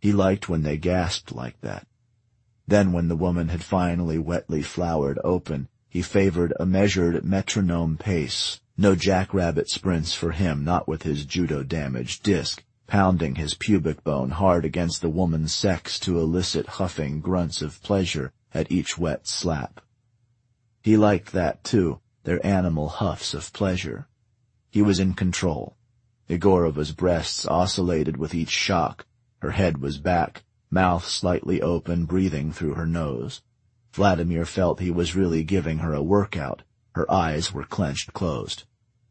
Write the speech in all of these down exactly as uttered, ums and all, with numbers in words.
He liked when they gasped like that. Then when the woman had finally wetly flowered open, he favored a measured metronome pace. No jackrabbit sprints for him, not with his judo-damaged disc, pounding his pubic bone hard against the woman's sex to elicit huffing grunts of pleasure at each wet slap. He liked that, too, their animal huffs of pleasure. He was in control. Egorova's breasts oscillated with each shock. Her head was back, mouth slightly open, breathing through her nose. Vladimir felt he was really giving her a workout. Her eyes were clenched closed.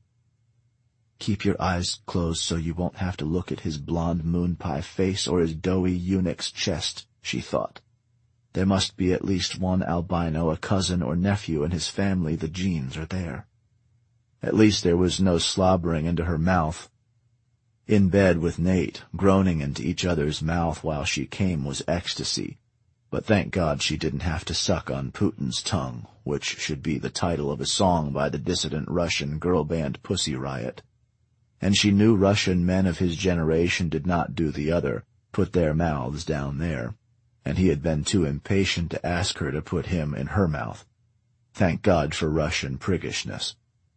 "Keep your eyes closed so you won't have to look at his blonde moon pie face or his doughy eunuch's chest," she thought. "There must be at least one albino, a cousin or nephew in his family. The genes are there." At least there was no slobbering into her mouth. In bed with Nate, groaning into each other's mouth while she came was ecstasy. But thank God she didn't have to suck on Putin's tongue, which should be the title of a song by the dissident Russian girl band Pussy Riot. And she knew Russian men of his generation did not do the other, put their mouths down there, and he had been too impatient to ask her to put him in her mouth. Thank God for Russian priggishness.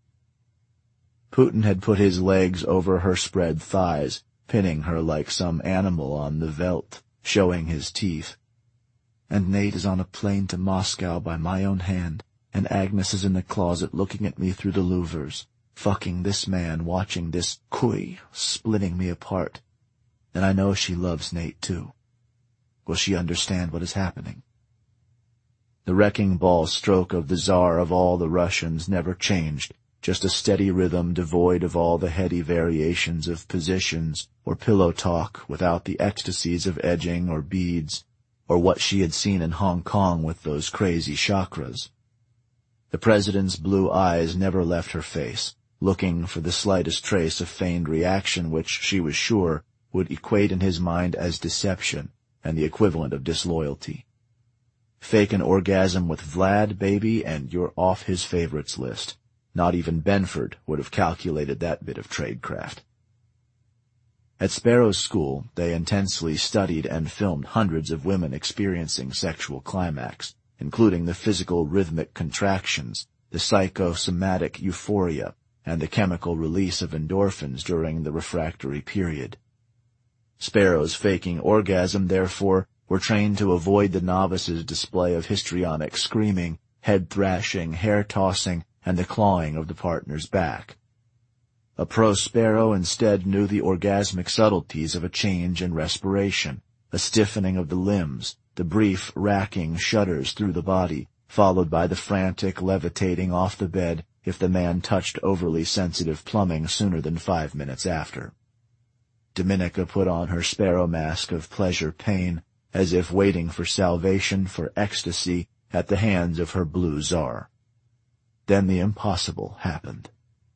Putin had put his legs over her spread thighs, pinning her like some animal on the veldt, showing his teeth. "And Nate is on a plane to Moscow by my own hand, and Agnes is in the closet looking at me through the louvers, fucking this man, watching this kui, splitting me apart. And I know she loves Nate, too. Will she understand what is happening?" The wrecking ball stroke of the Tsar of all the Russians never changed, just a steady rhythm devoid of all the heady variations of positions or pillow talk, without the ecstasies of edging or beads, or what she had seen in Hong Kong with those crazy chakras. The president's blue eyes never left her face, looking for the slightest trace of feigned reaction which she was sure would equate in his mind as deception and the equivalent of disloyalty. Fake an orgasm with Vlad, baby, and you're off his favorites list. Not even Benford would have calculated that bit of tradecraft. At Sparrow's school, they intensely studied and filmed hundreds of women experiencing sexual climax, including the physical rhythmic contractions, the psychosomatic euphoria, and the chemical release of endorphins during the refractory period. Sparrows faking orgasm, therefore, were trained to avoid the novice's display of histrionic screaming, head-thrashing, hair-tossing, and the clawing of the partner's back. A pro-Sparrow instead knew the orgasmic subtleties of a change in respiration, a stiffening of the limbs, the brief racking shudders through the body, followed by the frantic levitating off the bed if the man touched overly sensitive plumbing sooner than five minutes after. Dominica put on her Sparrow mask of pleasure-pain, as if waiting for salvation, for ecstasy, at the hands of her blue Tsar. Then the impossible happened.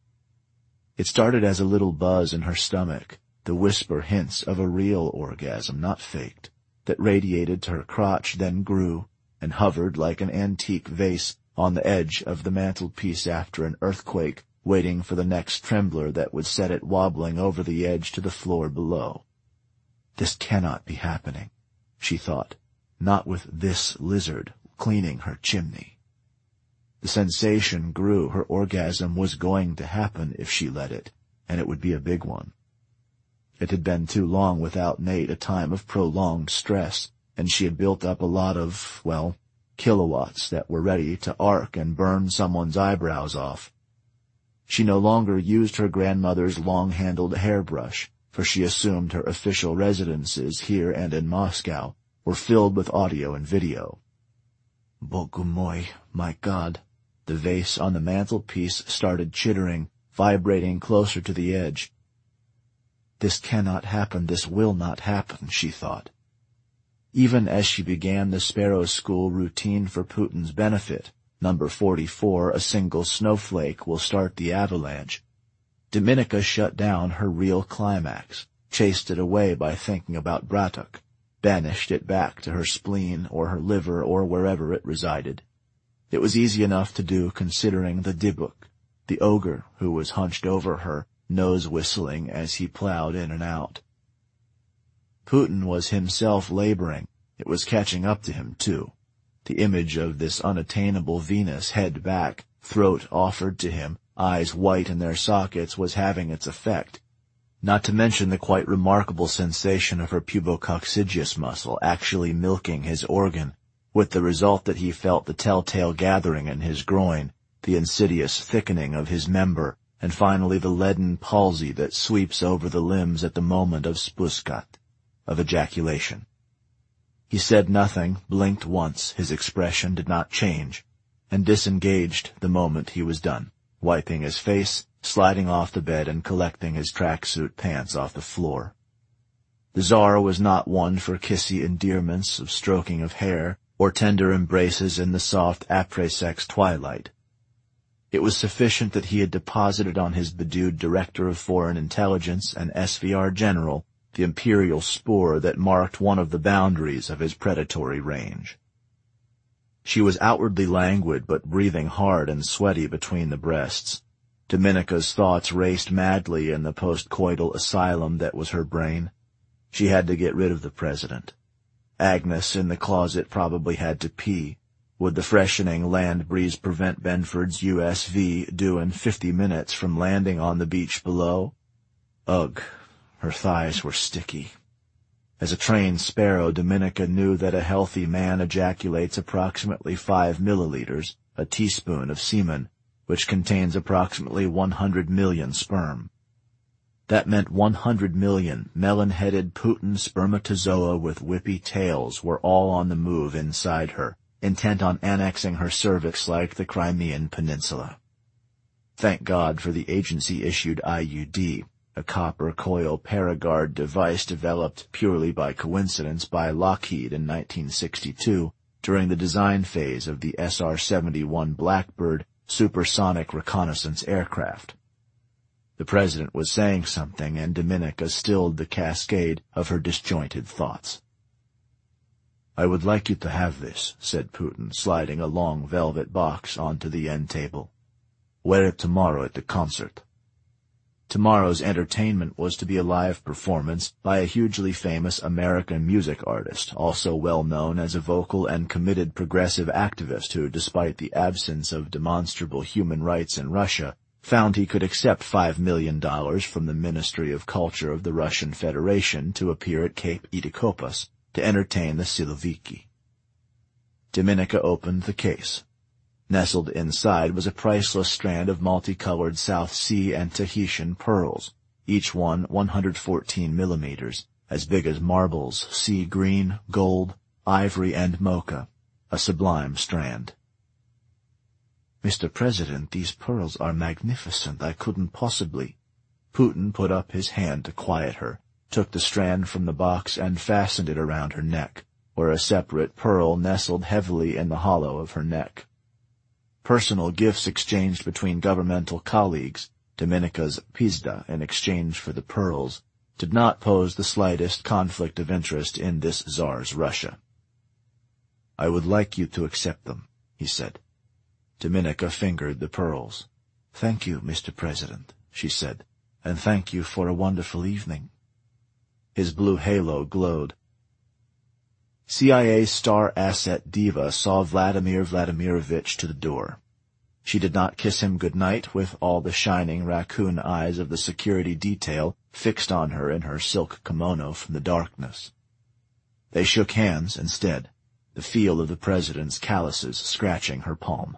It started as a little buzz in her stomach, the whisper hints of a real orgasm, not faked, that radiated to her crotch, then grew, and hovered like an antique vase on the edge of the mantelpiece after an earthquake, waiting for the next trembler that would set it wobbling over the edge to the floor below. This cannot be happening, she thought, not with this lizard cleaning her chimney. The sensation grew. Her orgasm was going to happen if she let it, and it would be a big one. It had been too long without Nate, a time of prolonged stress, and she had built up a lot of, well, kilowatts that were ready to arc and burn someone's eyebrows off. She no longer used her grandmother's long-handled hairbrush, for she assumed her official residences here and in Moscow were filled with audio and video. Bogu moi, my God. The vase on the mantelpiece started chittering, vibrating closer to the edge. This cannot happen, this will not happen, she thought. Even as she began the Sparrow School routine for Putin's benefit, number forty-four, a single snowflake will start the avalanche, Dominica shut down her real climax, chased it away by thinking about Bratuk, banished it back to her spleen or her liver or wherever it resided. It was easy enough to do considering the Dybbuk, the ogre who was hunched over her, nose whistling as he plowed in and out. Putin was himself laboring. It was catching up to him, too. The image of this unattainable Venus, head back, throat offered to him, eyes white in their sockets, was having its effect. Not to mention the quite remarkable sensation of her pubococcygeus muscle actually milking his organ, with the result that he felt the telltale gathering in his groin, the insidious thickening of his member, and finally the leaden palsy that sweeps over the limbs at the moment of spuskat, of ejaculation. He said nothing, blinked once, his expression did not change, and disengaged the moment he was done, wiping his face, sliding off the bed and collecting his tracksuit pants off the floor. The Tsar was not one for kissy endearments of stroking of hair or tender embraces in the soft après-sex twilight. It was sufficient that he had deposited on his bedewed Director of Foreign Intelligence and S V R General the imperial spore that marked one of the boundaries of his predatory range. She was outwardly languid, but breathing hard and sweaty between the breasts. Dominica's thoughts raced madly in the post-coital asylum that was her brain. She had to get rid of the president. Agnes in the closet probably had to pee. Would the freshening land breeze prevent Benford's U S V due in fifty minutes from landing on the beach below? Ugh, her thighs were sticky. As a trained sparrow, Dominica knew that a healthy man ejaculates approximately five milliliters, a teaspoon of semen, which contains approximately one hundred million sperm. That meant one hundred million melon-headed Putin spermatozoa with whippy tails were all on the move inside her, intent on annexing her cervix like the Crimean Peninsula. Thank God for the agency-issued I U D, a copper coil Paragard device developed purely by coincidence by Lockheed in nineteen sixty-two during the design phase of the S R seventy-one Blackbird supersonic reconnaissance aircraft. The president was saying something, and Dominica stilled the cascade of her disjointed thoughts. "I would like you to have this," said Putin, sliding a long velvet box onto the end table. "Wear it tomorrow at the concert." Tomorrow's entertainment was to be a live performance by a hugely famous American music artist, also well known as a vocal and committed progressive activist who, despite the absence of demonstrable human rights in Russia, found he could accept five million dollars from the Ministry of Culture of the Russian Federation to appear at Cape Edikopas to entertain the Siloviki. Dominica opened the case. Nestled inside was a priceless strand of multicolored South Sea and Tahitian pearls, each one one hundred fourteen millimeters, as big as marbles, sea green, gold, ivory, and mocha, a sublime strand. "Mister President, these pearls are magnificent. I couldn't possibly—" Putin put up his hand to quiet her, took the strand from the box and fastened it around her neck, where a separate pearl nestled heavily in the hollow of her neck. Personal gifts exchanged between governmental colleagues, Dominica's pizda in exchange for the pearls, did not pose the slightest conflict of interest in this Tsar's Russia. "I would like you to accept them," he said. Dominica fingered the pearls. "Thank you, Mister President," she said, "and thank you for a wonderful evening." His blue halo glowed. C I A star asset diva saw Vladimir Vladimirovich to the door. She did not kiss him good night with all the shining raccoon eyes of the security detail fixed on her in her silk kimono from the darkness. They shook hands instead, the feel of the president's calluses scratching her palm.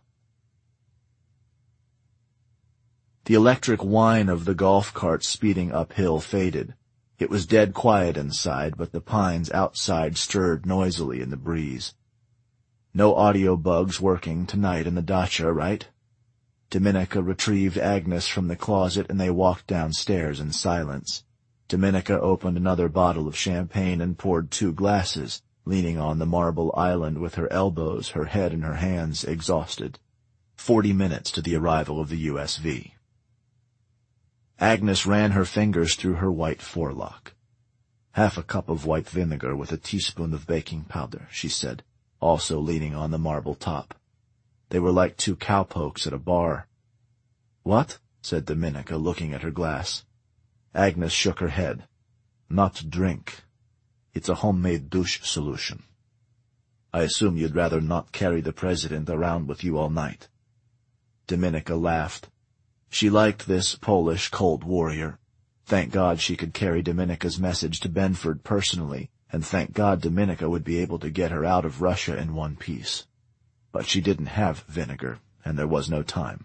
The electric whine of the golf cart speeding uphill faded. It was dead quiet inside, but the pines outside stirred noisily in the breeze. No audio bugs working tonight in the dacha, right? Dominica retrieved Agnes from the closet, and they walked downstairs in silence. Dominica opened another bottle of champagne and poured two glasses, leaning on the marble island with her elbows, her head in her hands, exhausted. Forty minutes to the arrival of the U S V. Agnes ran her fingers through her white forelock. "Half a cup of white vinegar with a teaspoon of baking powder," she said, also leaning on the marble top. They were like two cowpokes at a bar. "What?" said Dominica, looking at her glass. Agnes shook her head. "Not to drink." It's a homemade douche solution. I assume you'd rather not carry the president around with you all night." Dominika laughed. She liked this Polish cold warrior. Thank God she could carry Dominika's message to Benford personally, and thank God Dominika would be able to get her out of Russia in one piece. But she didn't have vinegar, and there was no time.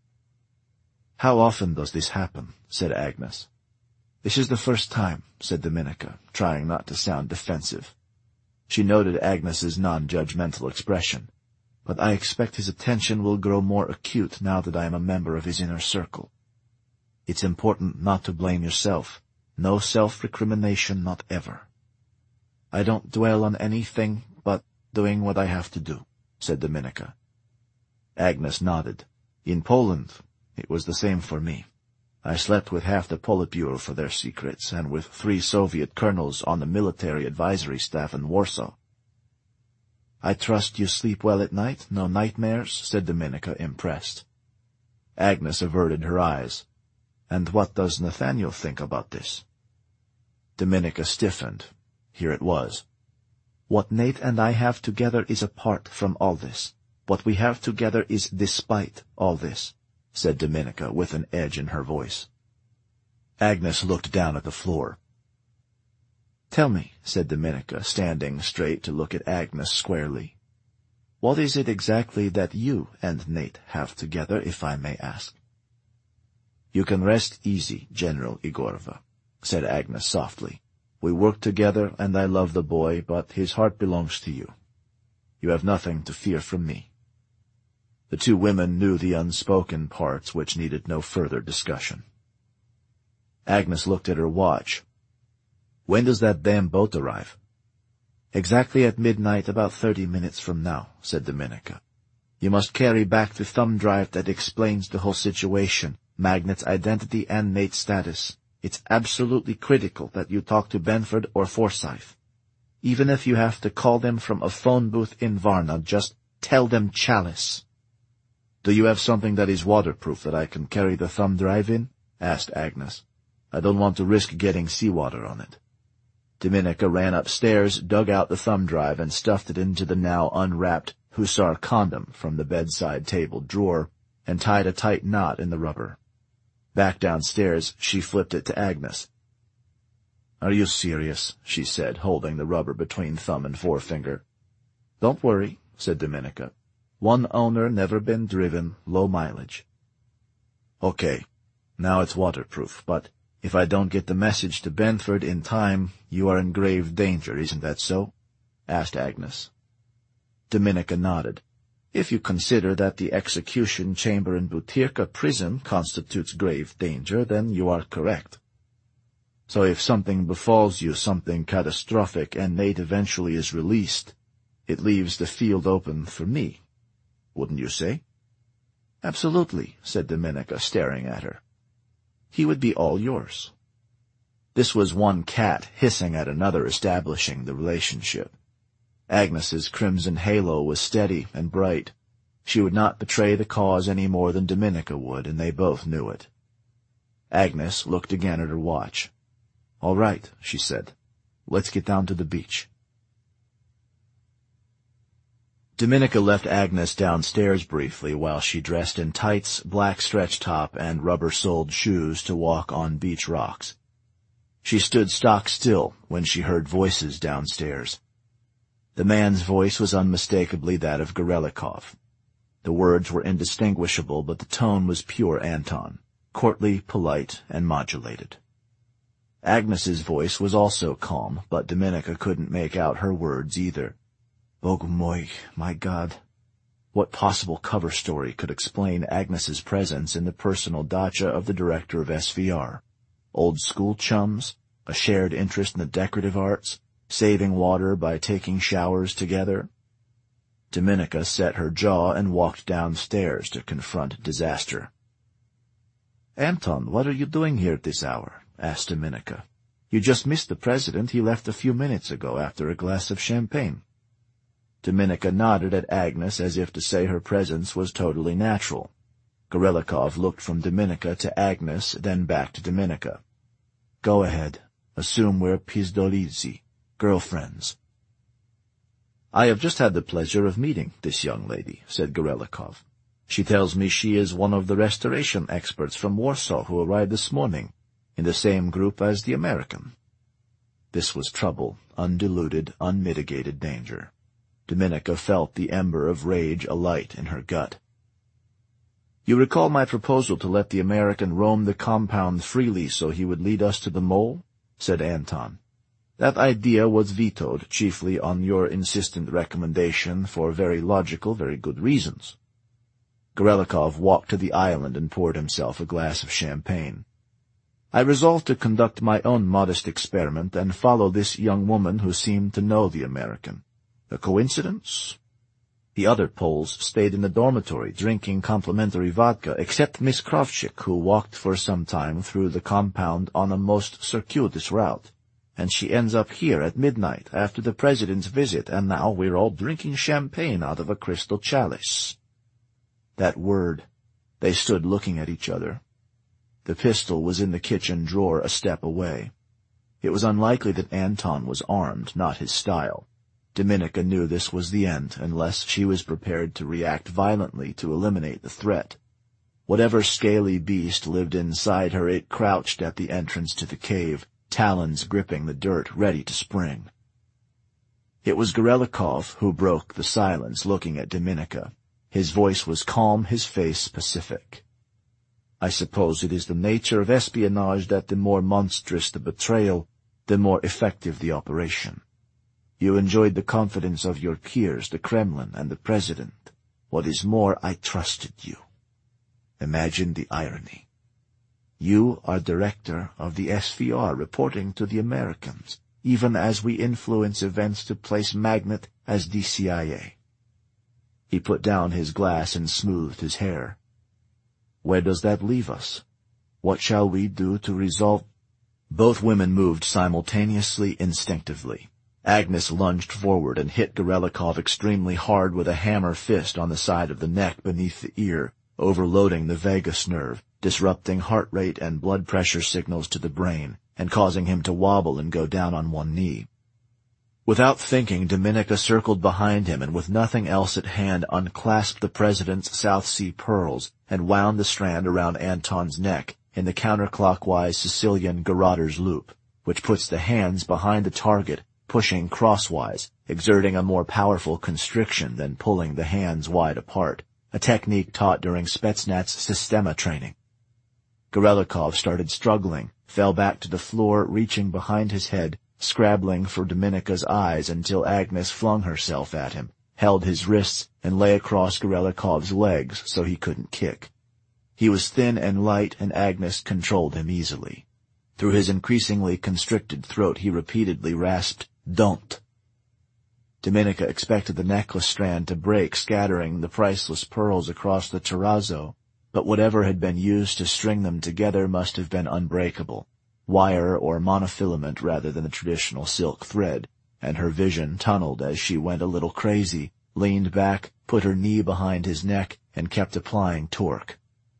"How often does this happen?" said Agnes. "This is the first time," said Dominika, trying not to sound defensive. She noted Agnes's non-judgmental expression. "But I expect his attention will grow more acute now that I am a member of his inner circle. It's important not to blame yourself. No self-recrimination, not ever." "I don't dwell on anything but doing what I have to do," said Dominika. Agnes nodded. "In Poland, it was the same for me. I slept with half the Politburo for their secrets, and with three Soviet colonels on the military advisory staff in Warsaw." "I trust you sleep well at night? No nightmares?" said Dominika, impressed. Agnes averted her eyes. "And what does Nathaniel think about this?" Dominika stiffened. Here it was. "What Nate and I have together is apart from all this. What we have together is despite all this," said Dominika with an edge in her voice. Agnes looked down at the floor. "Tell me," said Dominika, standing straight to look at Agnes squarely, "what is it exactly that you and Nate have together, if I may ask?" "You can rest easy, General Igorova," said Agnes softly. "We work together, and I love the boy, but his heart belongs to you. You have nothing to fear from me." The two women knew the unspoken parts which needed no further discussion. Agnes looked at her watch. "When does that damn boat arrive?" "Exactly at midnight, about thirty minutes from now," said Dominika. "You must carry back the thumb drive that explains the whole situation, Magnet's identity and Nate's status. It's absolutely critical that you talk to Benford or Forsyth. Even if you have to call them from a phone booth in Varna, just tell them Chalice." "Do you have something that is waterproof that I can carry the thumb drive in?" asked Agnes. "I don't want to risk getting seawater on it." Dominika ran upstairs, dug out the thumb drive, and stuffed it into the now unwrapped hussar condom from the bedside table drawer, and tied a tight knot in the rubber. Back downstairs, she flipped it to Agnes. "Are you serious?" she said, holding the rubber between thumb and forefinger. "Don't worry," said Dominika. "One owner, never been driven, low mileage." "Okay, now it's waterproof, but if I don't get the message to Benford in time, you are in grave danger, isn't that so?" asked Agnes. Dominika nodded. "If you consider that the execution chamber in Butyrka prison constitutes grave danger, then you are correct. So if something befalls you, something catastrophic, and Nate eventually is released, it leaves the field open for me, wouldn't you say?" "Absolutely," said Dominika, staring at her. "He would be all yours." This was one cat hissing at another, establishing the relationship. Agnes's crimson halo was steady and bright. She would not betray the cause any more than Dominika would, and they both knew it. Agnes looked again at her watch. "All right," she said. "Let's get down to the beach." Dominika left Agnes downstairs briefly while she dressed in tights, black stretch top, and rubber-soled shoes to walk on beach rocks. She stood stock still when she heard voices downstairs. The man's voice was unmistakably that of Gorelikov. The words were indistinguishable, but the tone was pure Anton, courtly, polite, and modulated. Agnes's voice was also calm, but Dominika couldn't make out her words either. Bogumoi, my God. What possible cover story could explain Agnes's presence in the personal dacha of the director of S V R? Old school chums? A shared interest in the decorative arts? Saving water by taking showers together? Dominika set her jaw and walked downstairs to confront disaster. "Anton, what are you doing here at this hour?" asked Dominika. "You just missed the president. He left a few minutes ago after a glass of champagne." Dominika nodded at Agnes as if to say her presence was totally natural. Gorelikov looked from Dominika to Agnes, then back to Dominika. "Go ahead. Assume we're pizdolidzi. girlfriends. "I have just had the pleasure of meeting this young lady," said Gorelikov. "She tells me she is one of the restoration experts from Warsaw who arrived this morning, in the same group as the American." This was trouble, undiluted, unmitigated danger. Dominika felt the ember of rage alight in her gut. "You recall my proposal to let the American roam the compound freely so he would lead us to the mole?" said Anton. "That idea was vetoed, chiefly on your insistent recommendation, for very logical, very good reasons." Gorelikov walked to the island and poured himself a glass of champagne. "I resolved to conduct my own modest experiment and follow this young woman who seemed to know the American. A coincidence?" The other Poles stayed in the dormitory, drinking complimentary vodka, except Miss Kravchik, who walked for some time through the compound on a most circuitous route. And she ends up here at midnight, after the President's visit, and now we're all drinking champagne out of a crystal chalice. That word. They stood looking at each other. The pistol was in the kitchen drawer a step away. It was unlikely that Anton was armed, not his style. Dominika knew this was the end, unless she was prepared to react violently to eliminate the threat. Whatever scaly beast lived inside her, it crouched at the entrance to the cave, talons gripping the dirt, ready to spring. It was Gorelikov who broke the silence, looking at Dominika. His voice was calm, his face pacific. "I suppose it is the nature of espionage that the more monstrous the betrayal, the more effective the operation. You enjoyed the confidence of your peers, the Kremlin, and the President. What is more, I trusted you. Imagine the irony. You are director of the S V R, reporting to the Americans, even as we influence events to place Magnet as the C I A. He put down his glass and smoothed his hair. "Where does that leave us? What shall we do to resolve—" Both women moved simultaneously, instinctively. Agnes lunged forward and hit Gorelikov extremely hard with a hammer fist on the side of the neck beneath the ear, overloading the vagus nerve, disrupting heart rate and blood pressure signals to the brain, and causing him to wobble and go down on one knee. Without thinking, Dominika circled behind him and with nothing else at hand unclasped the President's South Sea pearls and wound the strand around Anton's neck in the counterclockwise Sicilian garroter's loop, which puts the hands behind the target, pushing crosswise, exerting a more powerful constriction than pulling the hands wide apart, a technique taught during Spetsnaz Sistema training. Gorelikov started struggling, fell back to the floor, reaching behind his head, scrabbling for Dominika's eyes until Agnes flung herself at him, held his wrists, and lay across Gorelikov's legs so he couldn't kick. He was thin and light, and Agnes controlled him easily. Through his increasingly constricted throat he repeatedly rasped, "Don't." Dominika expected the necklace strand to break, scattering the priceless pearls across the terrazzo, but whatever had been used to string them together must have been unbreakable, wire or monofilament rather than the traditional silk thread, and her vision tunneled as she went a little crazy, leaned back, put her knee behind his neck, and kept applying torque.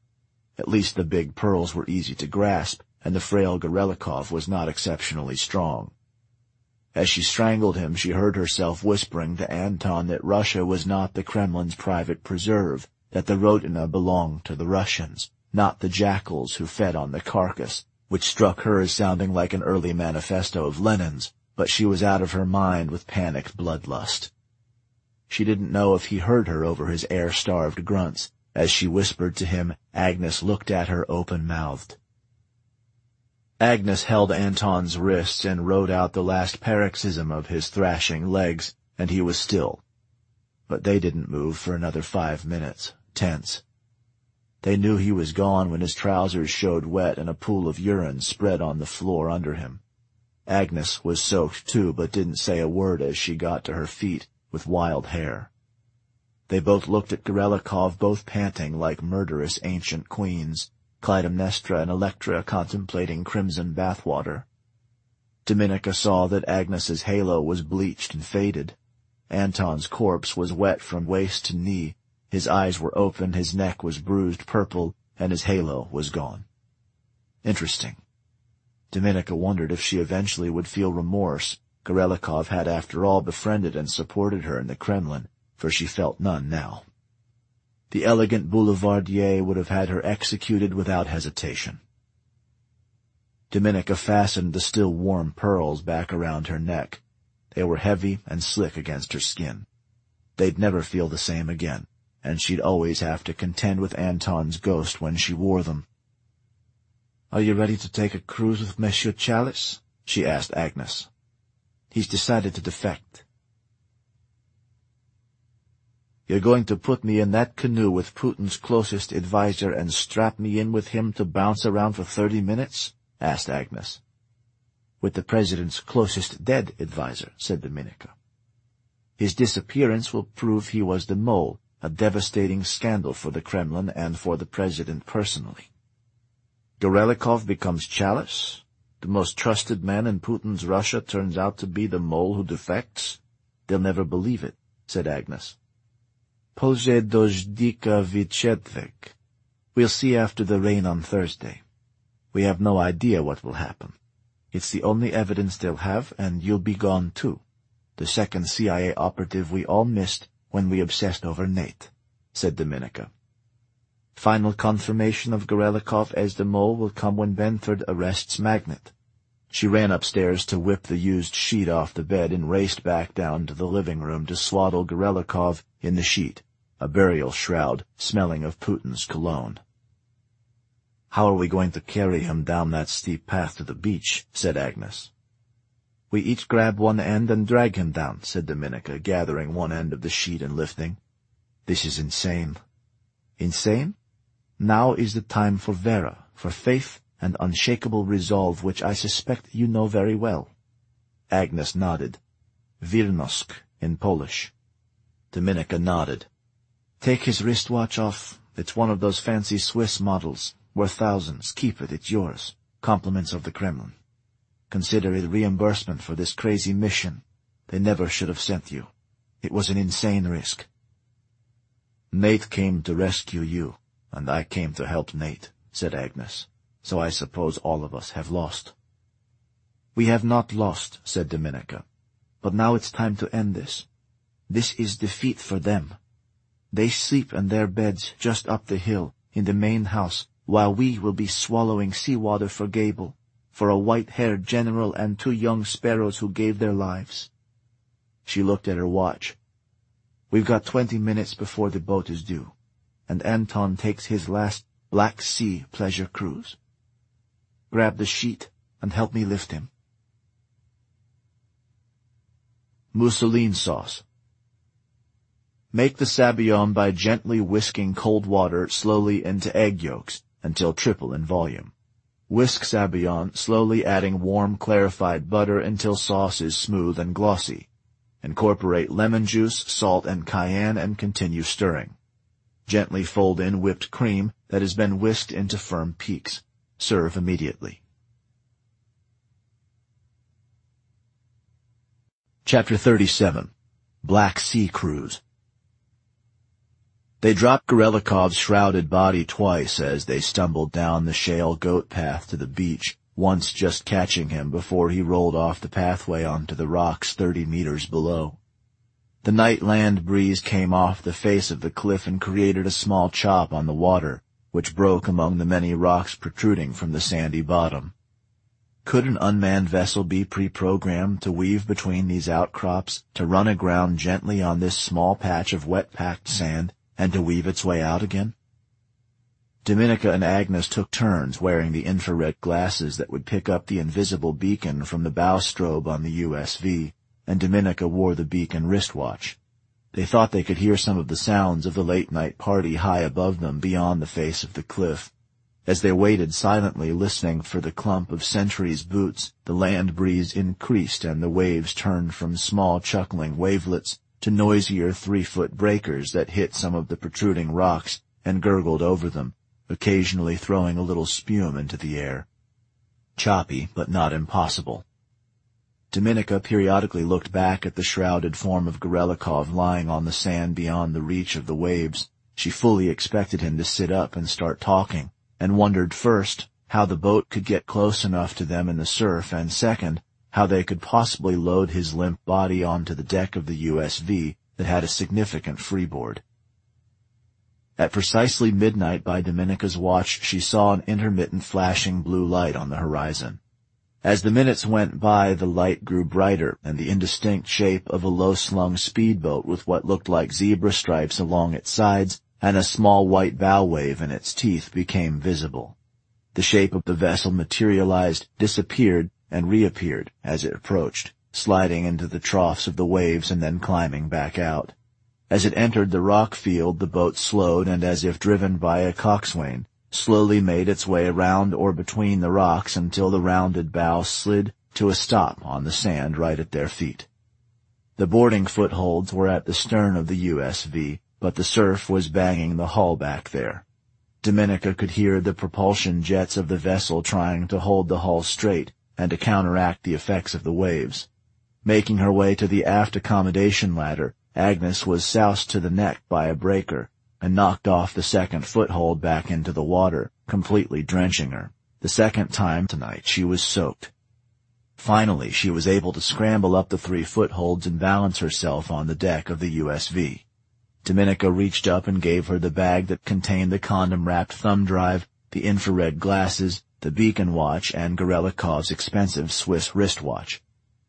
At least the big pearls were easy to grasp, and the frail Gorelikov was not exceptionally strong. As she strangled him, she heard herself whispering to Anton that Russia was not the Kremlin's private preserve, that the Rodina belonged to the Russians, not the jackals who fed on the carcass, which struck her as sounding like an early manifesto of Lenin's, but she was out of her mind with panicked bloodlust. She didn't know if he heard her over his air-starved grunts. As she whispered to him, Agnes looked at her open-mouthed. Agnes held Anton's wrists and rode out the last paroxysm of his thrashing legs, and he was still. But they didn't move for another five minutes, tense. They knew he was gone when his trousers showed wet and a pool of urine spread on the floor under him. Agnes was soaked too, but didn't say a word as she got to her feet, with wild hair. They both looked at Gorelikov, both panting like murderous ancient queens, Clytemnestra and Electra contemplating crimson bathwater. Dominika saw that Agnes's halo was bleached and faded. Anton's corpse was wet from waist to knee, his eyes were open, his neck was bruised purple, and his halo was gone. Interesting. Dominika wondered if she eventually would feel remorse, Gorelikov had after all befriended and supported her in the Kremlin, for she felt none now. The elegant boulevardier would have had her executed without hesitation. Dominika fastened the still warm pearls back around her neck. They were heavy and slick against her skin. They'd never feel the same again, and she'd always have to contend with Anton's ghost when she wore them. "Are you ready to take a cruise with Monsieur Chalice?" she asked Agnes. "He's decided to defect." "You're going to put me in that canoe with Putin's closest advisor and strap me in with him to bounce around for thirty minutes?" asked Agnes. "With the president's closest dead advisor," said Dominika. "His disappearance will prove he was the mole, a devastating scandal for the Kremlin and for the president personally. Gorelikov becomes Chalice? The most trusted man in Putin's Russia turns out to be the mole who defects? They'll never believe it," said Agnes. "Polje dojdika vichetvek. We'll see after the rain on Thursday. We have no idea what will happen. It's the only evidence they'll have, and you'll be gone too. The second C I A operative we all missed when we obsessed over Nate," said Dominika. "Final confirmation of Gorelikov as the mole will come when Benford arrests Magnet." She ran upstairs to whip the used sheet off the bed and raced back down to the living room to swaddle Gorelikov in the sheet, a burial shroud smelling of Putin's cologne. "How are we going to carry him down that steep path to the beach?" said Agnes. "We each grab one end and drag him down," said Dominika, gathering one end of the sheet and lifting. "This is insane." "Insane? Now is the time for Vera, for faith and unshakable resolve, which I suspect you know very well." Agnes nodded. "Wierność in Polish." Dominika nodded. "Take his wristwatch off. It's one of those fancy Swiss models. Worth thousands. Keep it. It's yours. Compliments of the Kremlin. Consider it reimbursement for this crazy mission. They never should have sent you. It was an insane risk." "Nate came to rescue you, and I came to help Nate," said Agnes. "So I suppose all of us have lost." "We have not lost," said Dominika. "But now it's time to end this. This is defeat for them. They sleep in their beds just up the hill, in the main house, while we will be swallowing seawater for Gable, for a white-haired general and two young sparrows who gave their lives." She looked at her watch. "We've got twenty minutes before the boat is due, and Anton takes his last Black Sea pleasure cruise. Grab the sheet and help me lift him." Mousseline sauce. Make the sabayon by gently whisking cold water slowly into egg yolks until triple in volume. Whisk sabayon, slowly adding warm clarified butter until sauce is smooth and glossy. Incorporate lemon juice, salt, and cayenne and continue stirring. Gently fold in whipped cream that has been whisked into firm peaks. Serve immediately. Chapter thirty-seven. Black Sea Cruise. They dropped Gorelikov's shrouded body twice as they stumbled down the shale goat path to the beach, once just catching him before he rolled off the pathway onto the rocks thirty meters below. The night land breeze came off the face of the cliff and created a small chop on the water, which broke among the many rocks protruding from the sandy bottom. Could an unmanned vessel be pre-programmed to weave between these outcrops, to run aground gently on this small patch of wet-packed sand, and to weave its way out again? Dominika and Agnes took turns wearing the infrared glasses that would pick up the invisible beacon from the bow strobe on the U S V, and Dominika wore the beacon wristwatch. They thought they could hear some of the sounds of the late-night party high above them beyond the face of the cliff. As they waited silently listening for the clump of sentries' boots, the land breeze increased and the waves turned from small chuckling wavelets to noisier three-foot breakers that hit some of the protruding rocks and gurgled over them, occasionally throwing a little spume into the air. Choppy, but not impossible. Dominika periodically looked back at the shrouded form of Gorelikov lying on the sand beyond the reach of the waves. She fully expected him to sit up and start talking, and wondered first how the boat could get close enough to them in the surf, and second, how they could possibly load his limp body onto the deck of the U S V that had a significant freeboard. At precisely midnight by Dominica's watch, she saw an intermittent flashing blue light on the horizon. As the minutes went by, the light grew brighter, and the indistinct shape of a low-slung speedboat with what looked like zebra stripes along its sides and a small white bow wave in its teeth became visible. The shape of the vessel materialized, disappeared, and reappeared as it approached, sliding into the troughs of the waves and then climbing back out. As it entered the rock field, the boat slowed and, as if driven by a coxswain, slowly made its way around or between the rocks until the rounded bow slid to a stop on the sand right at their feet. The boarding footholds were at the stern of the U S V, but the surf was banging the hull back there. Dominica could hear the propulsion jets of the vessel trying to hold the hull straight and to counteract the effects of the waves. Making her way to the aft accommodation ladder, Agnes was soused to the neck by a breaker and knocked off the second foothold back into the water, completely drenching her. The second time tonight she was soaked. Finally, she was able to scramble up the three footholds and balance herself on the deck of the U S V. Dominica reached up and gave her the bag that contained the condom-wrapped thumb drive, the infrared glasses, the beacon watch, and Gorelikov's expensive Swiss wristwatch.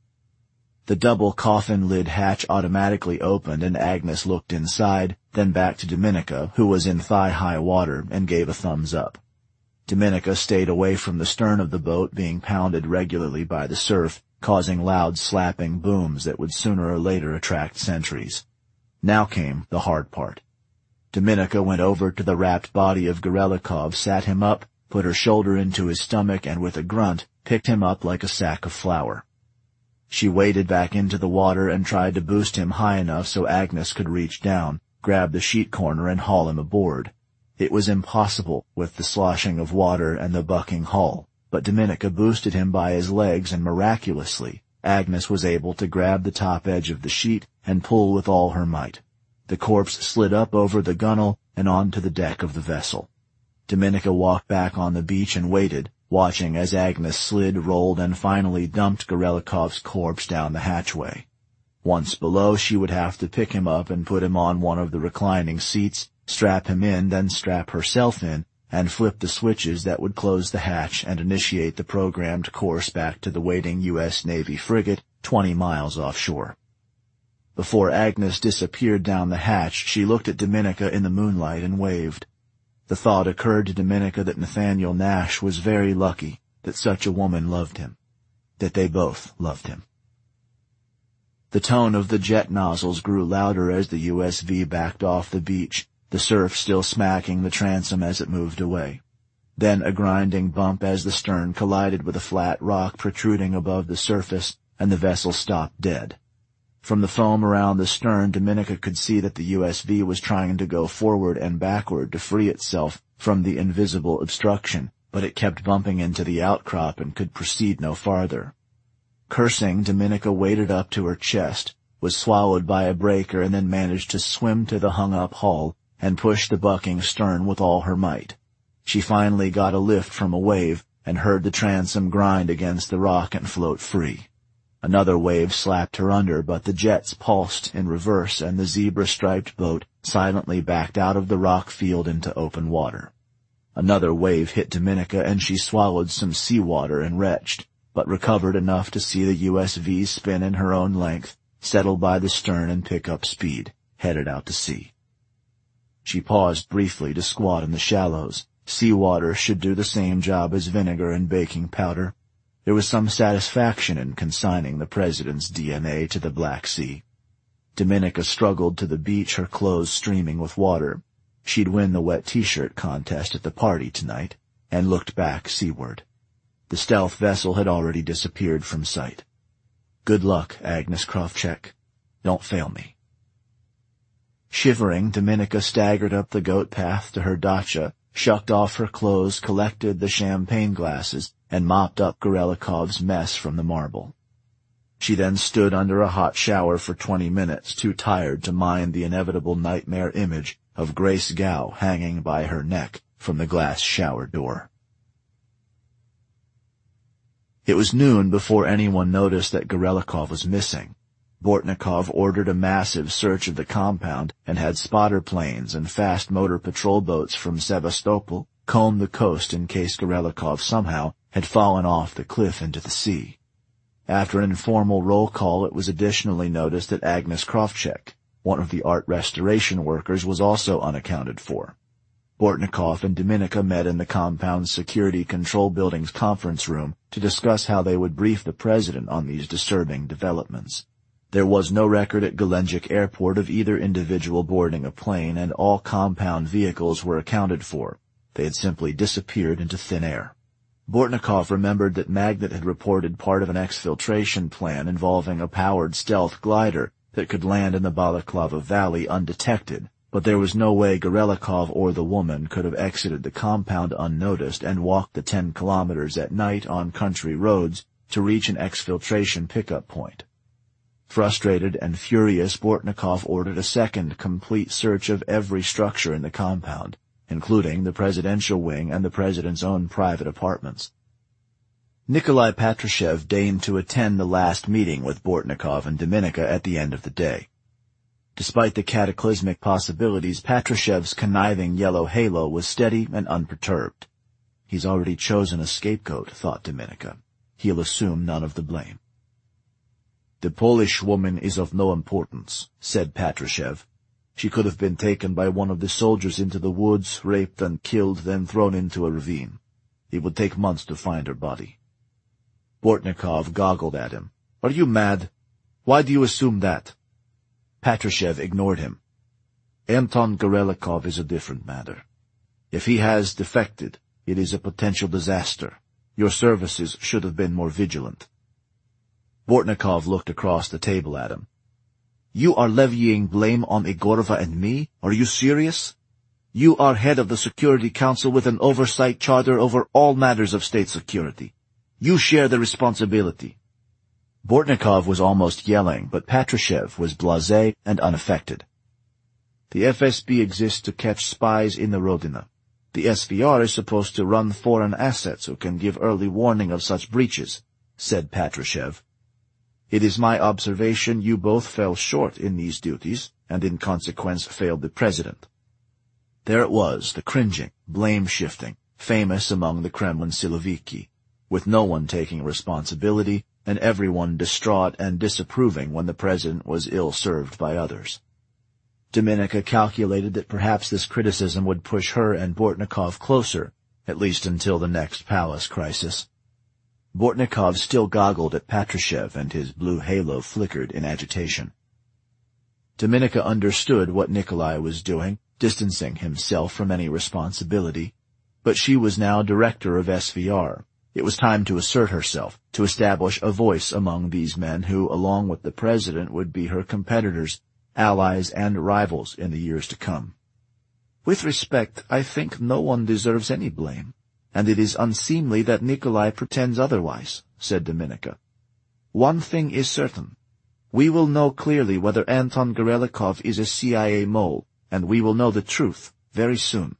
The double coffin lid hatch automatically opened and Agnes looked inside, then back to Dominica, who was in thigh-high water, and gave a thumbs up. Dominica stayed away from the stern of the boat, being pounded regularly by the surf, causing loud slapping booms that would sooner or later attract sentries. Now came the hard part. Dominica went over to the wrapped body of Gorelikov, sat him up, put her shoulder into his stomach, and with a grunt, picked him up like a sack of flour. She waded back into the water and tried to boost him high enough so Agnes could reach down, grab the sheet corner, and haul him aboard. It was impossible with the sloshing of water and the bucking hull, but Dominica boosted him by his legs, and miraculously, Agnes was able to grab the top edge of the sheet and pull with all her might. The corpse slid up over the gunwale and onto the deck of the vessel. Dominica walked back on the beach and waited, watching as Agnes slid, rolled, and finally dumped Gorelikov's corpse down the hatchway. Once below, she would have to pick him up and put him on one of the reclining seats, strap him in, then strap herself in, and flip the switches that would close the hatch and initiate the programmed course back to the waiting U S Navy frigate twenty miles offshore. Before Agnes disappeared down the hatch, she looked at Dominica in the moonlight and waved. The thought occurred to Dominica that Nathaniel Nash was very lucky that such a woman loved him, that they both loved him. The tone of the jet nozzles grew louder as the U S V backed off the beach, the surf still smacking the transom as it moved away. Then a grinding bump as the stern collided with a flat rock protruding above the surface, and the vessel stopped dead. From the foam around the stern, Dominica could see that the U S V was trying to go forward and backward to free itself from the invisible obstruction, but it kept bumping into the outcrop and could proceed no farther. Cursing, Dominica waded up to her chest, was swallowed by a breaker, and then managed to swim to the hung-up hull and push the bucking stern with all her might. She finally got a lift from a wave and heard the transom grind against the rock and float free. Another wave slapped her under, but the jets pulsed in reverse and the zebra-striped boat silently backed out of the rock field into open water. Another wave hit Dominica and she swallowed some seawater and retched, but recovered enough to see the U S V spin in her own length, settle by the stern and pick up speed, headed out to sea. She paused briefly to squat in the shallows. Seawater should do the same job as vinegar and baking powder. There was some satisfaction in consigning the president's D N A to the Black Sea. Dominica struggled to the beach, her clothes streaming with water. She'd win the wet t-shirt contest at the party tonight, and looked back seaward. The stealth vessel had already disappeared from sight. Good luck, Agnes Kravchuk. Don't fail me. Shivering, Dominica staggered up the goat path to her dacha, shucked off her clothes, collected the champagne glasses, and mopped up Gorelikov's mess from the marble. She then stood under a hot shower for twenty minutes, too tired to mind the inevitable nightmare image of Grace Gow hanging by her neck from the glass shower door. It was noon before anyone noticed that Gorelikov was missing. Bortnikov ordered a massive search of the compound and had spotter planes and fast motor patrol boats from Sevastopol comb the coast in case Gorelikov somehow had fallen off the cliff into the sea. After an informal roll call, it was additionally noticed that Agnes Kravchuk, one of the art restoration workers, was also unaccounted for. Bortnikov and Dominika met in the compound's security control building's conference room to discuss how they would brief the president on these disturbing developments. There was no record at Gelendzhik Airport of either individual boarding a plane, and all compound vehicles were accounted for. They had simply disappeared into thin air. Bortnikov remembered that Magnet had reported part of an exfiltration plan involving a powered stealth glider that could land in the Balaklava Valley undetected, but there was no way Gorelikov or the woman could have exited the compound unnoticed and walked the ten kilometers at night on country roads to reach an exfiltration pickup point. Frustrated and furious, Bortnikov ordered a second complete search of every structure in the compound, including the presidential wing and the president's own private apartments. Nikolai Patrushev deigned to attend the last meeting with Bortnikov and Dominika at the end of the day. Despite the cataclysmic possibilities, Patrushev's conniving yellow halo was steady and unperturbed. He's already chosen a scapegoat, thought Dominika. He'll assume none of the blame. The Polish woman is of no importance, said Patrushev. She could have been taken by one of the soldiers into the woods, raped and killed, then thrown into a ravine. It would take months to find her body. Bortnikov goggled at him. Are you mad? Why do you assume that? Patrushev ignored him. Anton Gorelikov is a different matter. If he has defected, it is a potential disaster. Your services should have been more vigilant. Bortnikov looked across the table at him. You are levying blame on Egorova and me? Are you serious? You are head of the Security Council with an oversight charter over all matters of state security. You share the responsibility. Bortnikov was almost yelling, but Patrushev was blasé and unaffected. The F S B exists to catch spies in the Rodina. The S V R is supposed to run foreign assets who can give early warning of such breaches, said Patrushev. It is my observation you both fell short in these duties, and in consequence failed the president. There it was, the cringing, blame-shifting, famous among the Kremlin Siloviki, with no one taking responsibility, and everyone distraught and disapproving when the president was ill-served by others. Dominika calculated that perhaps this criticism would push her and Bortnikov closer, at least until the next palace crisis. Bortnikov still goggled at Patrushev, and his blue halo flickered in agitation. Dominika understood what Nikolai was doing, distancing himself from any responsibility, but she was now director of S V R. It was time to assert herself, to establish a voice among these men who, along with the president, would be her competitors, allies, and rivals in the years to come. With respect, I think no one deserves any blame, and it is unseemly that Nikolai pretends otherwise, said Dominika. One thing is certain. We will know clearly whether Anton Gorelikov is a C I A mole, and we will know the truth very soon.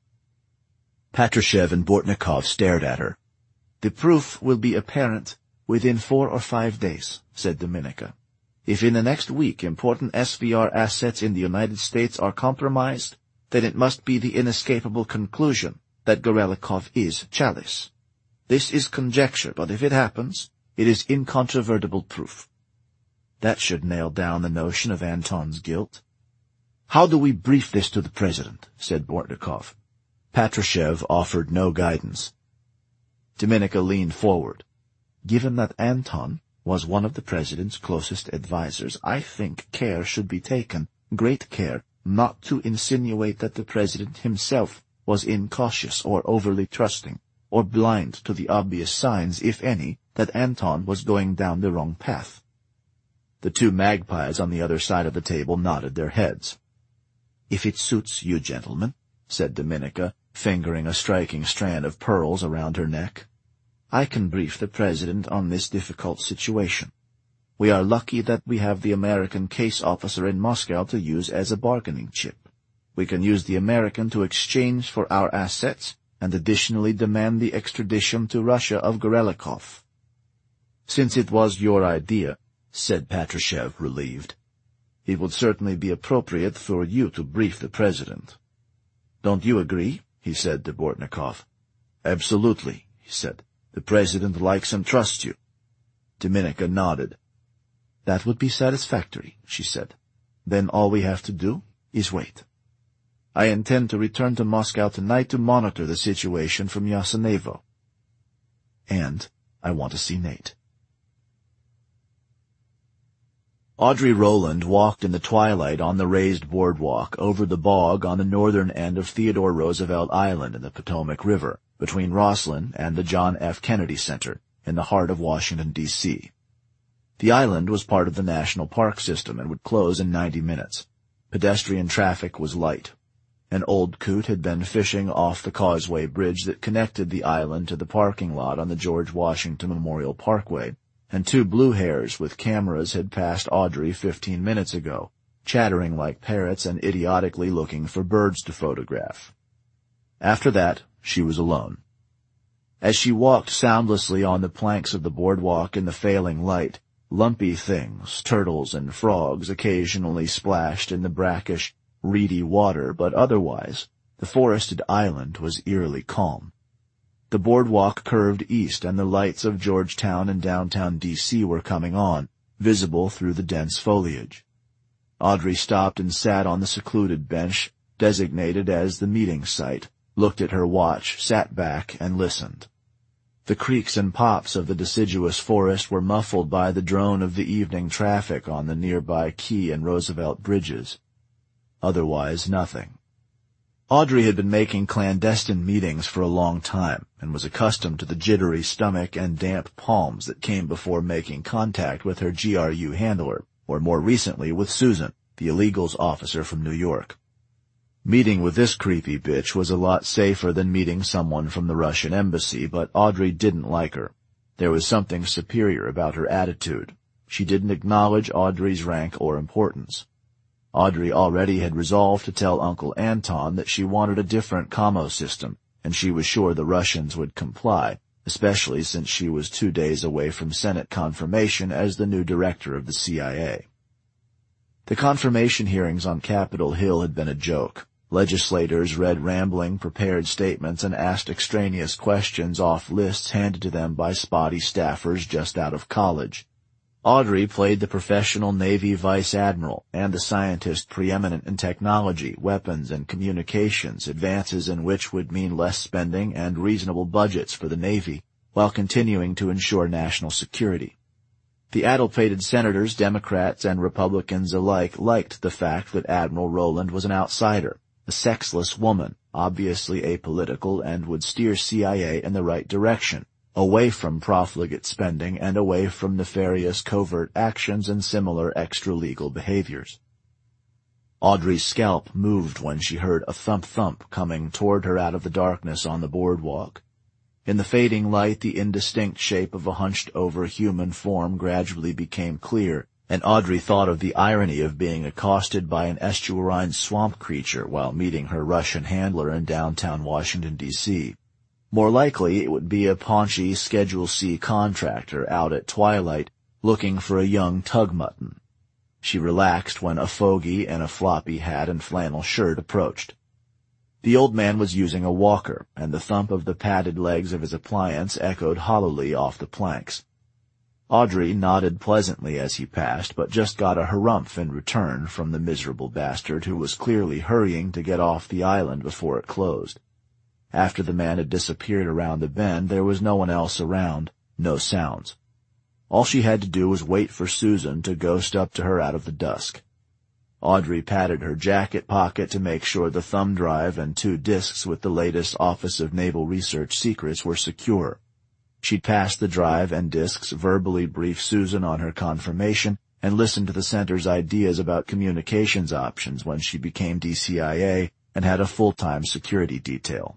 Patrushev and Bortnikov stared at her. The proof will be apparent within four or five days, said Dominika. If in the next week important S V R assets in the United States are compromised, then it must be the inescapable conclusion that Gorelikov is Chalice. This is conjecture, but if it happens, it is incontrovertible proof. That should nail down the notion of Anton's guilt. How do we brief this to the president? Said Bortnikov. Patrushev offered no guidance. Dominika leaned forward. Given that Anton was one of the president's closest advisers, I think care should be taken, great care, not to insinuate that the president himself was incautious or overly trusting, or blind to the obvious signs, if any, that Anton was going down the wrong path. The two magpies on the other side of the table nodded their heads. If it suits you gentlemen, said Dominika, fingering a striking strand of pearls around her neck, I can brief the president on this difficult situation. We are lucky that we have the American case officer in Moscow to use as a bargaining chip. We can use the American to exchange for our assets and additionally demand the extradition to Russia of Gorelikov. "Since it was your idea," said Patrushev, relieved, "it would certainly be appropriate for you to brief the President." "Don't you agree?" he said to Bortnikov. "Absolutely," he said. "The President likes and trusts you." Dominika nodded. "That would be satisfactory," she said. "Then all we have to do is wait. I intend to return to Moscow tonight to monitor the situation from Yasenevo. And I want to see Nate." Audrey Rowland walked in the twilight on the raised boardwalk over the bog on the northern end of Theodore Roosevelt Island in the Potomac River, between Roslyn and the John F. Kennedy Center, in the heart of Washington, D C The island was part of the National Park System and would close in ninety minutes. Pedestrian traffic was light. An old coot had been fishing off the causeway bridge that connected the island to the parking lot on the George Washington Memorial Parkway, and two blue hares with cameras had passed Audrey fifteen minutes ago, chattering like parrots and idiotically looking for birds to photograph. After that, she was alone. As she walked soundlessly on the planks of the boardwalk in the failing light, lumpy things, turtles and frogs, occasionally splashed in the brackish, reedy water, but otherwise, the forested island was eerily calm. The boardwalk curved east, and the lights of Georgetown and downtown D C were coming on, visible through the dense foliage. Audrey stopped and sat on the secluded bench, designated as the meeting site, looked at her watch, sat back, and listened. The creaks and pops of the deciduous forest were muffled by the drone of the evening traffic on the nearby Key and Roosevelt bridges. Otherwise, nothing. Audrey had been making clandestine meetings for a long time, and was accustomed to the jittery stomach and damp palms that came before making contact with her G R U handler, or more recently with Susan, the illegals officer from New York. Meeting with this creepy bitch was a lot safer than meeting someone from the Russian embassy, but Audrey didn't like her. There was something superior about her attitude. She didn't acknowledge Audrey's rank or importance. Audrey already had resolved to tell Uncle Anton that she wanted a different commo system, and she was sure the Russians would comply, especially since she was two days away from Senate confirmation as the new director of the C I A. The confirmation hearings on Capitol Hill had been a joke. Legislators read rambling, prepared statements and asked extraneous questions off lists handed to them by spotty staffers just out of college. Audrey played the professional Navy vice admiral and the scientist preeminent in technology, weapons, and communications, advances in which would mean less spending and reasonable budgets for the Navy, while continuing to ensure national security. The addle-pated senators, Democrats, and Republicans alike liked the fact that Admiral Rowland was an outsider, a sexless woman, obviously apolitical, and would steer C I A in the right direction, away from profligate spending and away from nefarious covert actions and similar extra-legal behaviors. Audrey's scalp moved when she heard a thump-thump coming toward her out of the darkness on the boardwalk. In the fading light, the indistinct shape of a hunched-over human form gradually became clear, and Audrey thought of the irony of being accosted by an estuarine swamp creature while meeting her Russian handler in downtown Washington, D C More likely, it would be a paunchy Schedule C contractor out at twilight looking for a young tug mutton. She relaxed when a fogey in a floppy hat and flannel shirt approached. The old man was using a walker, and the thump of the padded legs of his appliance echoed hollowly off the planks. Audrey nodded pleasantly as he passed, but just got a harumph in return from the miserable bastard who was clearly hurrying to get off the island before it closed. After the man had disappeared around the bend, there was no one else around, no sounds. All she had to do was wait for Susan to ghost up to her out of the dusk. Audrey patted her jacket pocket to make sure the thumb drive and two discs with the latest Office of Naval Research secrets were secure. She'd pass the drive and discs, verbally brief Susan on her confirmation, and listen to the center's ideas about communications options when she became D C I A and had a full-time security detail.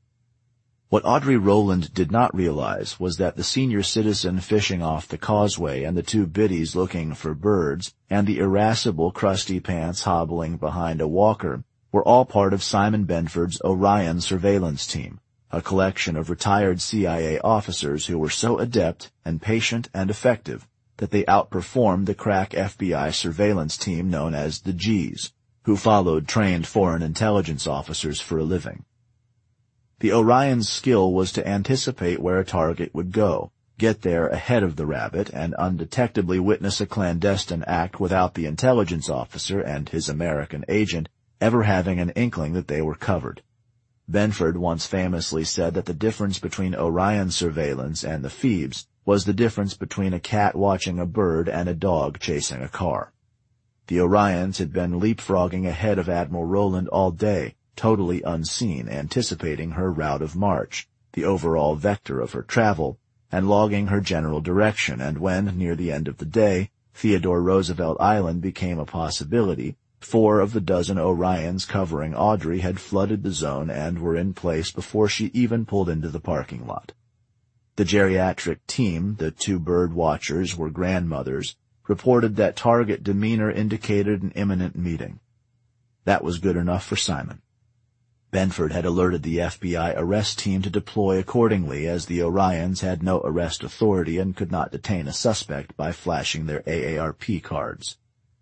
What Audrey Rowland did not realize was that the senior citizen fishing off the causeway and the two biddies looking for birds and the irascible Krusty Pants hobbling behind a walker were all part of Simon Benford's Orion surveillance team, a collection of retired C I A officers who were so adept and patient and effective that they outperformed the crack F B I surveillance team known as the G's, who followed trained foreign intelligence officers for a living. The Orion's skill was to anticipate where a target would go, get there ahead of the rabbit, and undetectably witness a clandestine act without the intelligence officer and his American agent ever having an inkling that they were covered. Benford once famously said that the difference between Orion surveillance and the Phoebes was the difference between a cat watching a bird and a dog chasing a car. The Orions had been leapfrogging ahead of Admiral Rowland all day, totally unseen, anticipating her route of march, the overall vector of her travel, and logging her general direction, and when, near the end of the day, Theodore Roosevelt Island became a possibility, four of the dozen Orions covering Audrey had flooded the zone and were in place before she even pulled into the parking lot. The geriatric team, the two bird watchers were grandmothers, reported that target demeanor indicated an imminent meeting. That was good enough for Simon. Benford had alerted the F B I arrest team to deploy accordingly, as the Orions had no arrest authority and could not detain a suspect by flashing their A A R P cards.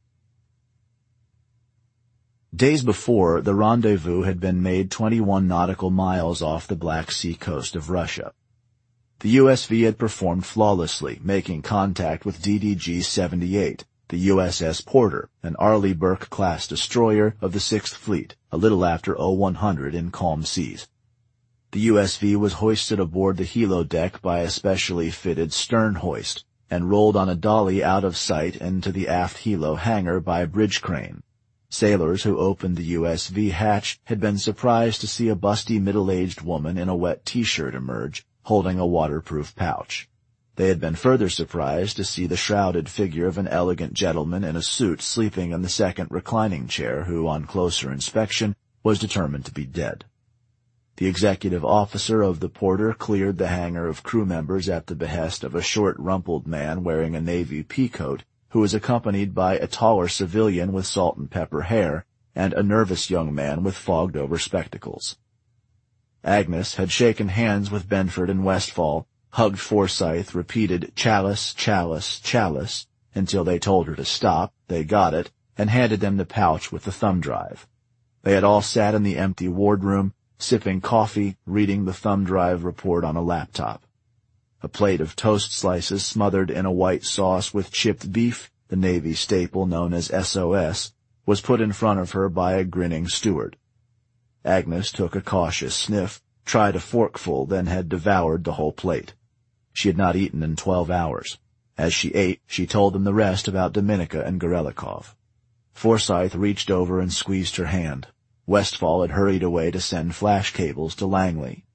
Days before, the rendezvous had been made twenty-one nautical miles off the Black Sea coast of Russia. The U S V had performed flawlessly, making contact with D D G seventy-eight, the U S S Porter, an Arleigh Burke-class destroyer of the Sixth Fleet, a little after oh one hundred in calm seas. The U S V was hoisted aboard the helo deck by a specially fitted stern hoist, and rolled on a dolly out of sight into the aft helo hangar by a bridge crane. Sailors who opened the U S V hatch had been surprised to see a busty middle-aged woman in a wet T-shirt emerge, holding a waterproof pouch. They had been further surprised to see the shrouded figure of an elegant gentleman in a suit sleeping in the second reclining chair who, on closer inspection, was determined to be dead. The executive officer of the Porter cleared the hangar of crew members at the behest of a short, rumpled man wearing a navy peacoat, who was accompanied by a taller civilian with salt and pepper hair and a nervous young man with fogged-over spectacles. Agnes had shaken hands with Benford and Westfall, hugged Forsyth, repeated chalice, chalice, chalice, until they told her to stop, they got it, and handed them the pouch with the thumb drive. They had all sat in the empty wardroom, sipping coffee, reading the thumb drive report on a laptop. A plate of toast slices smothered in a white sauce with chipped beef, the Navy staple known as S O S, was put in front of her by a grinning steward. Agnes took a cautious sniff, tried a forkful, then had devoured the whole plate. She had not eaten in twelve hours. As she ate, she told them the rest about Dominica and Gorelikov. Forsyth reached over and squeezed her hand. Westfall had hurried away to send flash cables to Langley.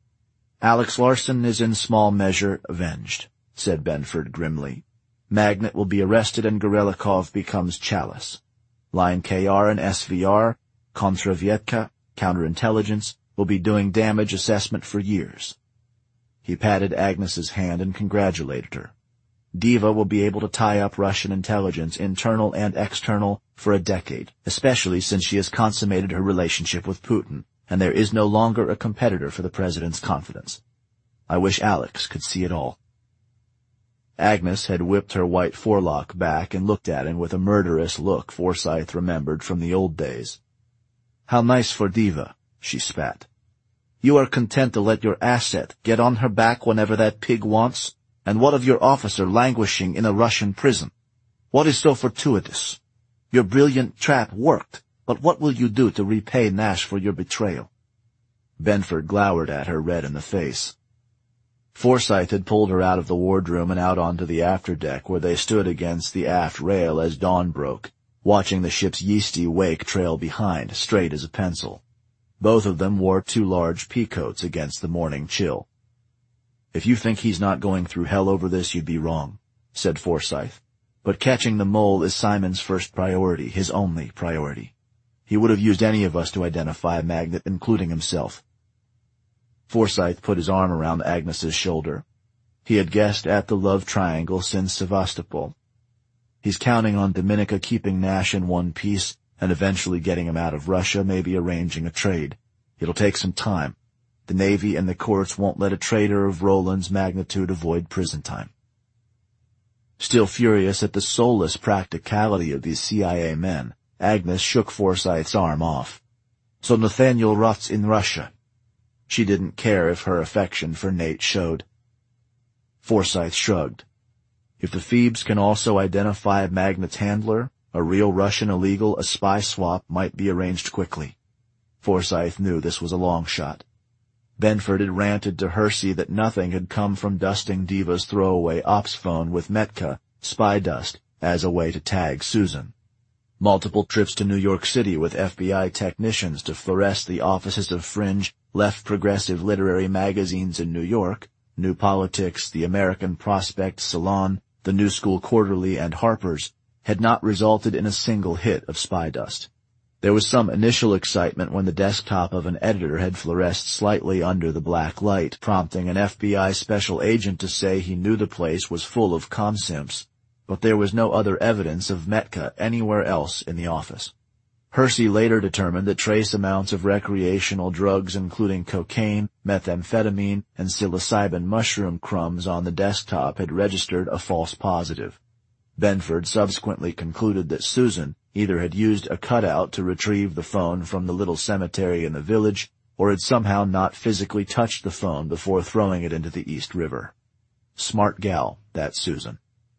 "Alex Larson is in small measure avenged," said Benford grimly. "Magnet will be arrested and Gorelikov becomes Chalice. Line K R and S V R, Kontravetka, counterintelligence, will be doing damage assessment for years." He patted Agnes's hand and congratulated her. "Diva will be able to tie up Russian intelligence, internal and external, for a decade, especially since she has consummated her relationship with Putin, and there is no longer a competitor for the president's confidence. I wish Alex could see it all." Agnes had whipped her white forelock back and looked at him with a murderous look Forsyth remembered from the old days. "How nice for Diva," she spat. "You are content to let your asset get on her back whenever that pig wants? And what of your officer languishing in a Russian prison? What is so fortuitous? Your brilliant trap worked, but what will you do to repay Nash for your betrayal?" Benford glowered at her, red in the face. Forsyth had pulled her out of the wardroom and out onto the afterdeck, where they stood against the aft rail as dawn broke, watching the ship's yeasty wake trail behind, straight as a pencil. Both of them wore two large peacoats against the morning chill. "If you think he's not going through hell over this, you'd be wrong," said Forsyth. "But catching the mole is Simon's first priority, his only priority. He would have used any of us to identify Magnet, including himself." Forsyth put his arm around Agnes's shoulder. He had guessed at the love triangle since Sevastopol. "He's counting on Dominica keeping Nash in one piece and eventually getting him out of Russia, maybe arranging a trade. It'll take some time. The Navy and the courts won't let a traitor of Roland's magnitude avoid prison time. Still furious at the soulless practicality of these C I A men, Agnes shook Forsyth's arm off. So Nathaniel rots in Russia. She didn't care if her affection for Nate showed. Forsyth shrugged. If the Phoebes can also identify Magnet's handler, a real Russian illegal, a spy swap might be arranged quickly. Forsyth knew this was a long shot. Benford had ranted to Hersey that nothing had come from dusting Diva's throwaway ops phone with Metka, spy dust, as a way to tag Susan. Multiple trips to New York City with F B I technicians to fluoresce the offices of fringe, left-progressive literary magazines in New York, New Politics, the American Prospect, Salon, the New School Quarterly, and Harper's, had not resulted in a single hit of spy dust. There was some initial excitement when the desktop of an editor had fluoresced slightly under the black light, prompting an F B I special agent to say he knew the place was full of comsimps, but there was no other evidence of Metka anywhere else in the office. Hersey later determined that trace amounts of recreational drugs including cocaine, methamphetamine, and psilocybin mushroom crumbs on the desktop had registered a false positive. Benford subsequently concluded that Susan either had used a cutout to retrieve the phone from the little cemetery in the village, or had somehow not physically touched the phone before throwing it into the East River. Smart gal, that Susan.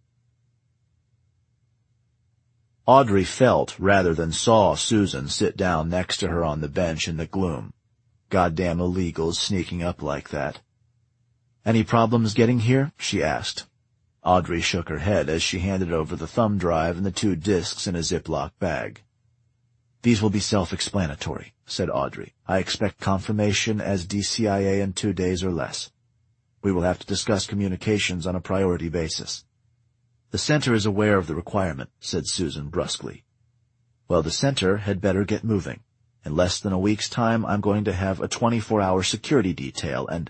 Audrey felt rather than saw Susan sit down next to her on the bench in the gloom. Goddamn illegals sneaking up like that. "Any problems getting here?" she asked. Audrey shook her head as she handed over the thumb drive and the two discs in a Ziploc bag. "These will be self-explanatory," said Audrey. "I expect confirmation as D C I A in two days or less. We will have to discuss communications on a priority basis." "The center is aware of the requirement," said Susan brusquely. "Well, the center had better get moving. In less than a week's time, I'm going to have a twenty-four hour security detail and—"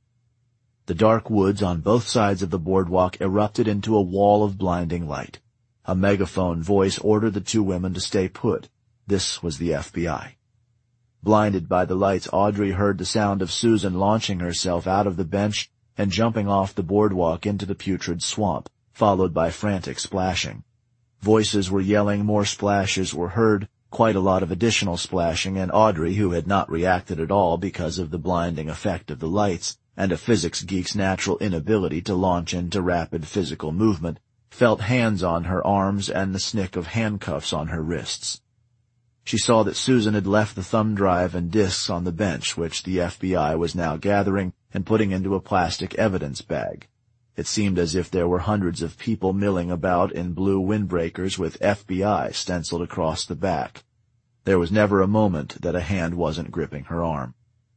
The dark woods on both sides of the boardwalk erupted into a wall of blinding light. A megaphone voice ordered the two women to stay put. This was the F B I. Blinded by the lights, Audrey heard the sound of Susan launching herself out of the bench and jumping off the boardwalk into the putrid swamp, followed by frantic splashing. Voices were yelling, more splashes were heard, quite a lot of additional splashing, and Audrey, who had not reacted at all because of the blinding effect of the lights, and a physics geek's natural inability to launch into rapid physical movement, felt hands on her arms and the snick of handcuffs on her wrists. She saw that Susan had left the thumb drive and discs on the bench, which the F B I was now gathering and putting into a plastic evidence bag. It seemed as if there were hundreds of people milling about in blue windbreakers with F B I stenciled across the back. There was never a moment that a hand wasn't gripping her arm.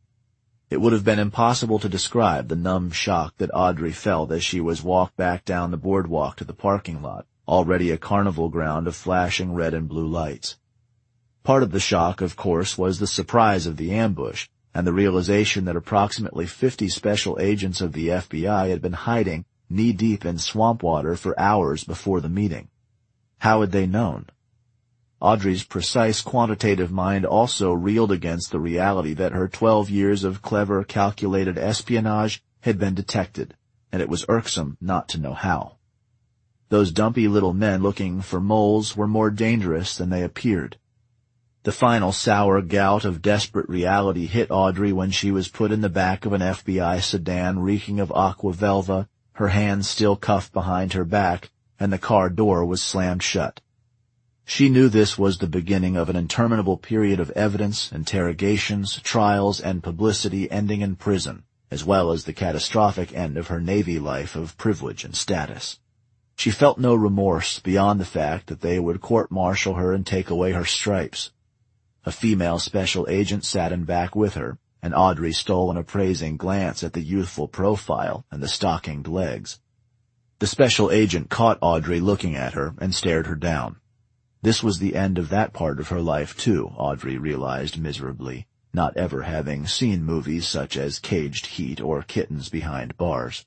It would have been impossible to describe the numb shock that Audrey felt as she was walked back down the boardwalk to the parking lot, already a carnival ground of flashing red and blue lights. Part of the shock, of course, was the surprise of the ambush, and the realization that approximately fifty special agents of the F B I had been hiding knee-deep in swamp water for hours before the meeting. How had they known? Audrey's precise quantitative mind also reeled against the reality that her twelve years of clever, calculated espionage had been detected, and it was irksome not to know how. Those dumpy little men looking for moles were more dangerous than they appeared. The final sour gout of desperate reality hit Audrey when she was put in the back of an F B I sedan reeking of aqua velva, her hands still cuffed behind her back, and the car door was slammed shut. She knew this was the beginning of an interminable period of evidence, interrogations, trials, and publicity ending in prison, as well as the catastrophic end of her Navy life of privilege and status. She felt no remorse beyond the fact that they would court-martial her and take away her stripes. A female special agent sat in back with her, and Audrey stole an appraising glance at the youthful profile and the stockinged legs. The special agent caught Audrey looking at her and stared her down. This was the end of that part of her life, too, Audrey realized miserably, not ever having seen movies such as Caged Heat or Kittens Behind Bars.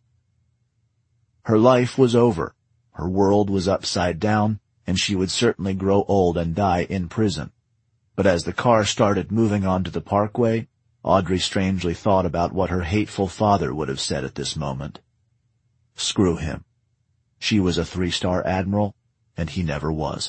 Her life was over, her world was upside down, and she would certainly grow old and die in prison. But as the car started moving onto the parkway, Audrey strangely thought about what her hateful father would have said at this moment. Screw him. She was a three-star admiral, and he never was.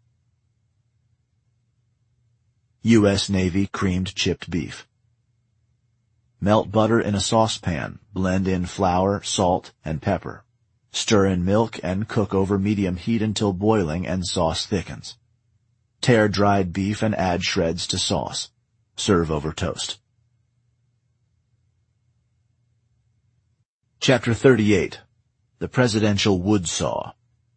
U S Navy creamed chipped beef. Melt butter in a saucepan, blend in flour, salt, and pepper. Stir in milk and cook over medium heat until boiling and sauce thickens. Tear dried beef and add shreds to sauce. Serve over toast. Chapter thirty-eight. The Presidential Wood Saw.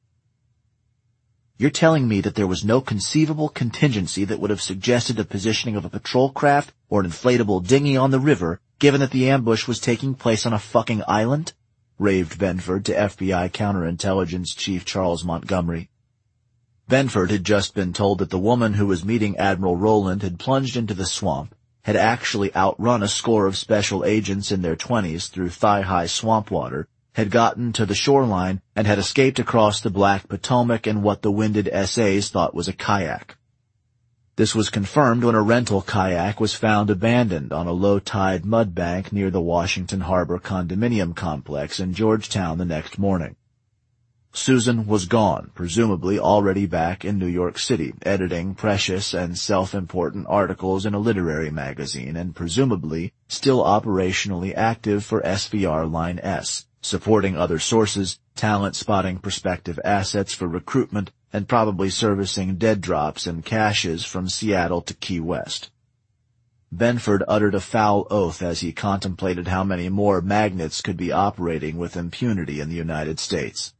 You're telling me that there was no conceivable contingency that would have suggested the positioning of a patrol craft or an inflatable dinghy on the river, given that the ambush was taking place on a fucking island? Raved Benford to F B I Counterintelligence Chief Charles Montgomery. Benford had just been told that the woman who was meeting Admiral Rowland had plunged into the swamp, had actually outrun a score of special agents in their twenties through thigh-high swamp water, had gotten to the shoreline, and had escaped across the Black Potomac in what the winded S As thought was a kayak. This was confirmed when a rental kayak was found abandoned on a low-tide mud bank near the Washington Harbor condominium complex in Georgetown the next morning. Susan was gone, presumably already back in New York City, editing precious and self-important articles in a literary magazine, and presumably still operationally active for S V R Line S, supporting other sources, talent-spotting prospective assets for recruitment, and probably servicing dead drops and caches from Seattle to Key West. Benford uttered a foul oath as he contemplated how many more magnets could be operating with impunity in the United States.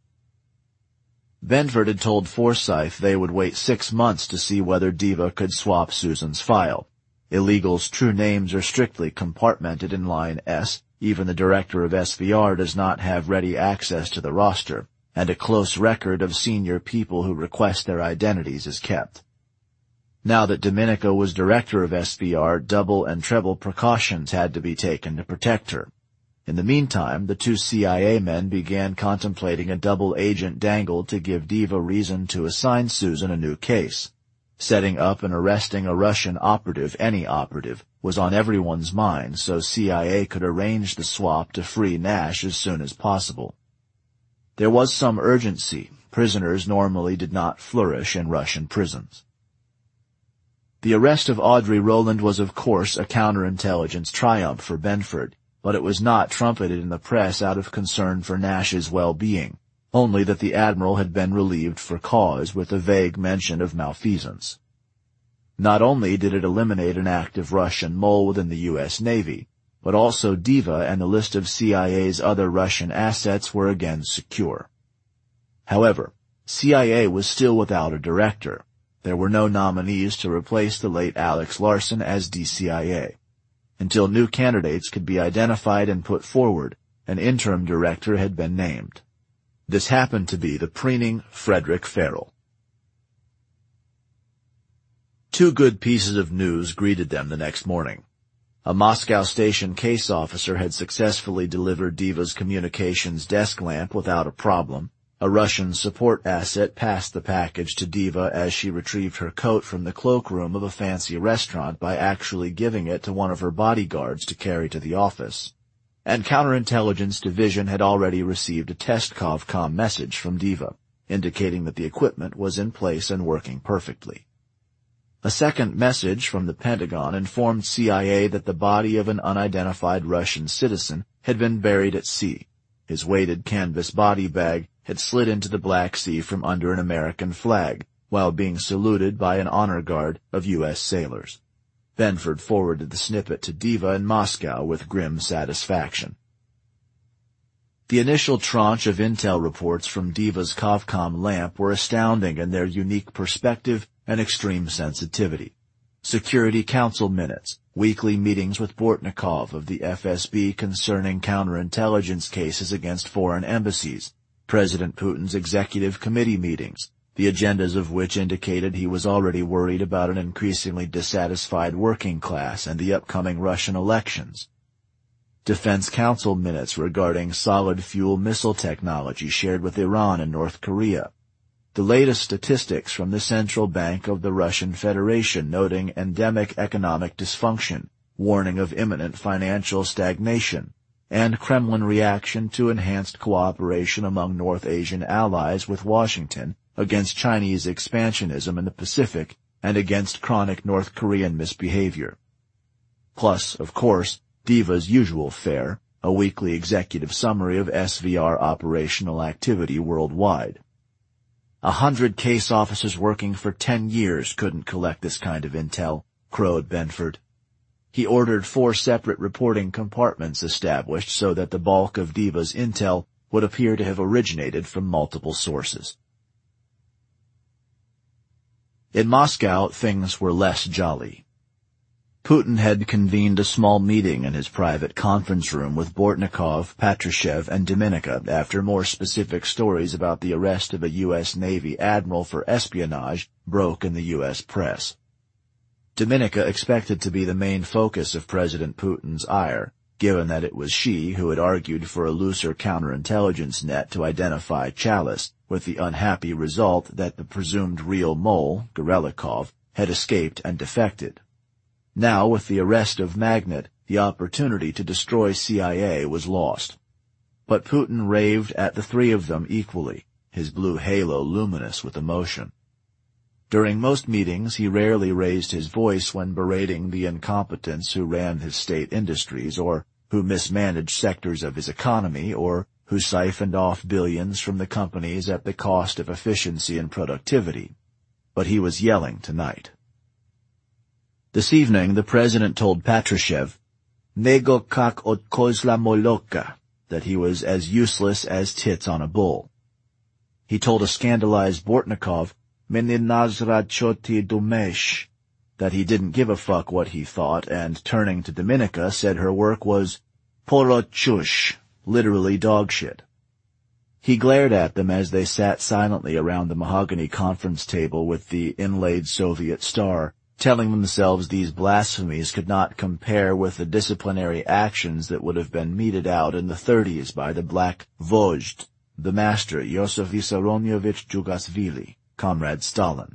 Benford had told Forsyth they would wait six months to see whether Diva could swap Susan's file. Illegals' true names are strictly compartmented in Line S. Even the director of S V R does not have ready access to the roster, and a close record of senior people who request their identities is kept. Now that Dominica was director of S V R, double and treble precautions had to be taken to protect her. In the meantime, the two C I A men began contemplating a double agent dangle to give Diva reason to assign Susan a new case. Setting up and arresting a Russian operative, any operative, was on everyone's mind, so C I A could arrange the swap to free Nash as soon as possible. There was some urgency. Prisoners normally did not flourish in Russian prisons. The arrest of Audrey Rowland was of course a counterintelligence triumph for Benford, but it was not trumpeted in the press out of concern for Nash's well-being, only that the admiral had been relieved for cause with a vague mention of malfeasance. Not only did it eliminate an active Russian mole within the U S Navy, but also Diva and the list of C I A's other Russian assets were again secure. However, C I A was still without a director. There were no nominees to replace the late Alex Larson as D C I A. Until new candidates could be identified and put forward, an interim director had been named. This happened to be the preening Frederick Farrell. Two good pieces of news greeted them the next morning. A Moscow station case officer had successfully delivered Diva's communications desk lamp without a problem. A Russian support asset passed the package to Diva as she retrieved her coat from the cloakroom of a fancy restaurant by actually giving it to one of her bodyguards to carry to the office. And Counterintelligence Division had already received a test COVCOM message from Diva, indicating that the equipment was in place and working perfectly. A second message from the Pentagon informed C I A that the body of an unidentified Russian citizen had been buried at sea. His weighted canvas body bag had slid into the Black Sea from under an American flag, while being saluted by an honor guard of U S sailors. Benford forwarded the snippet to Diva in Moscow with grim satisfaction. The initial tranche of intel reports from Diva's COVCOM lamp were astounding in their unique perspective and extreme sensitivity. Security Council minutes, weekly meetings with Bortnikov of the F S B concerning counterintelligence cases against foreign embassies, President Putin's executive committee meetings, the agendas of which indicated he was already worried about an increasingly dissatisfied working class and the upcoming Russian elections. Defense Council minutes regarding solid-fuel missile technology shared with Iran and North Korea. The latest statistics from the Central Bank of the Russian Federation noting endemic economic dysfunction, warning of imminent financial stagnation, and Kremlin reaction to enhanced cooperation among North Asian allies with Washington against Chinese expansionism in the Pacific and against chronic North Korean misbehavior. Plus, of course, Diva's usual fare, a weekly executive summary of S V R operational activity worldwide. A hundred case officers working for ten years couldn't collect this kind of intel, crowed Benford. He ordered four separate reporting compartments established so that the bulk of Diva's intel would appear to have originated from multiple sources. In Moscow, things were less jolly. Putin had convened a small meeting in his private conference room with Bortnikov, Patrushev, and Dominica after more specific stories about the arrest of a U S Navy admiral for espionage broke in the U S press. Dominica expected to be the main focus of President Putin's ire, given that it was she who had argued for a looser counterintelligence net to identify Chalice, with the unhappy result that the presumed real mole, Gorelikov, had escaped and defected. Now, with the arrest of Magnet, the opportunity to destroy C I A was lost. But Putin raved at the three of them equally, his blue halo luminous with emotion. During most meetings, he rarely raised his voice when berating the incompetents who ran his state industries or who mismanaged sectors of his economy or who siphoned off billions from the companies at the cost of efficiency and productivity. But he was yelling tonight. This evening, the president told Patrushev, "Nego kak od kozla moloka," that he was as useless as tits on a bull. He told a scandalized Bortnikov, "Meni nazra choti dumesh," that he didn't give a fuck what he thought, and turning to Dominica, said her work was porochush, literally dog shit. He glared at them as they sat silently around the mahogany conference table with the inlaid Soviet star, telling themselves these blasphemies could not compare with the disciplinary actions that would have been meted out in the thirties by the Black Vozhd, the master Yosef Vissarionovich Jugasvili, Comrade Stalin.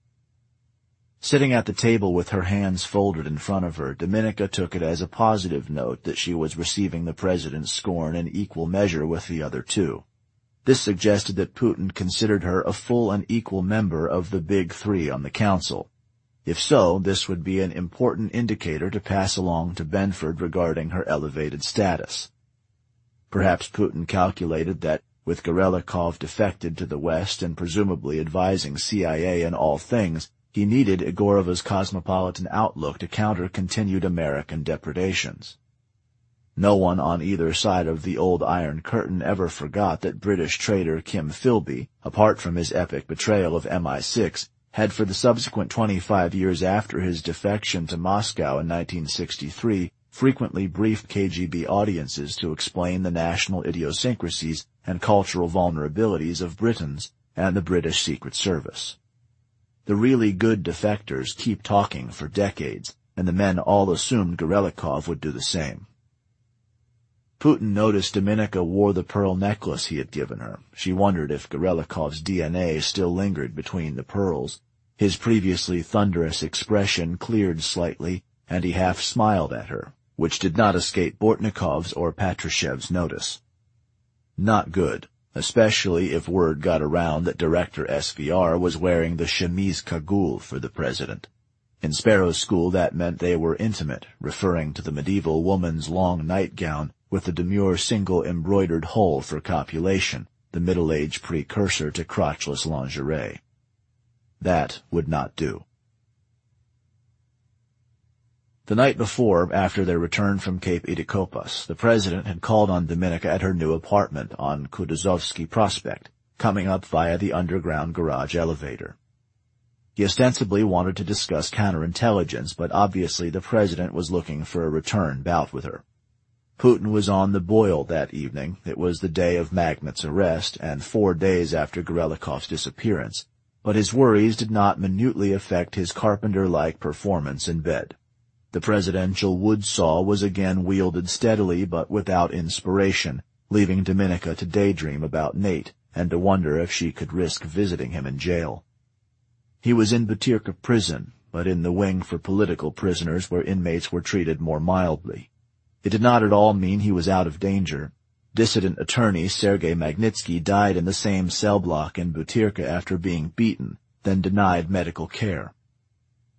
Sitting at the table with her hands folded in front of her, Dominica took it as a positive note that she was receiving the president's scorn in equal measure with the other two. This suggested that Putin considered her a full and equal member of the big three on the council. If so, this would be an important indicator to pass along to Benford regarding her elevated status. Perhaps Putin calculated that, with Gorelikov defected to the West and presumably advising C I A in all things, he needed Egoreva's cosmopolitan outlook to counter continued American depredations. No one on either side of the old Iron Curtain ever forgot that British traitor Kim Philby, apart from his epic betrayal of M I six, had for the subsequent twenty-five years after his defection to Moscow in nineteen sixty-three frequently briefed K G B audiences to explain the national idiosyncrasies and cultural vulnerabilities of Britons and the British Secret Service. The really good defectors keep talking for decades, and the men all assumed Gorelikov would do the same. Putin noticed Dominica wore the pearl necklace he had given her. She wondered if Gorelikov's D N A still lingered between the pearls. His previously thunderous expression cleared slightly, and he half smiled at her, which did not escape Bortnikov's or Patrushev's notice. Not good, especially if word got around that Director S V R was wearing the chemise cagoule for the president. In Sparrow's school that meant they were intimate, referring to the medieval woman's long nightgown with the demure single embroidered hole for copulation, the middle-age precursor to crotchless lingerie. That would not do. The night before, after their return from Cape Idikopas, the president had called on Dominica at her new apartment on Kutuzovsky Prospect, coming up via the underground garage elevator. He ostensibly wanted to discuss counterintelligence, but obviously the president was looking for a return bout with her. Putin was on the boil that evening. It was the day of Magnet's arrest, and four days after Gorelikov's disappearance, but his worries did not minutely affect his carpenter-like performance in bed. The presidential wood saw was again wielded steadily but without inspiration, leaving Dominica to daydream about Nate and to wonder if she could risk visiting him in jail. He was in Butyrka prison, but in the wing for political prisoners where inmates were treated more mildly. It did not at all mean he was out of danger. Dissident attorney Sergei Magnitsky died in the same cell block in Butyrka after being beaten, then denied medical care.